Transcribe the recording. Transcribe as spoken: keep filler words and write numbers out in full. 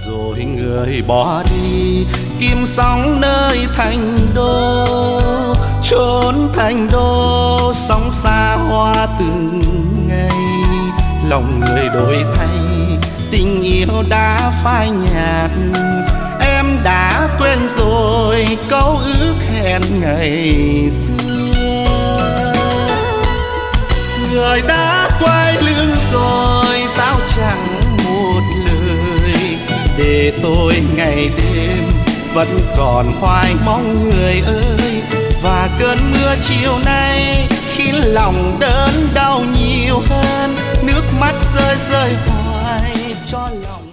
rồi người bỏ đi kim sóng nơi thành đô, chốn thành đô sóng xa hoa từng ngày. Lòng người đổi thay, tình yêu đã phai nhạt, em đã quên rồi câu ước hẹn ngày xưa. Người đã quay lưng rồi sao chẳng một lời, để tôi ngày đêm vẫn còn hoài mong người ơi. Và cơn mưa chiều nay khi lòng đớn đau nhiều hơn, nước mắt rơi rơi hoài cho lòng.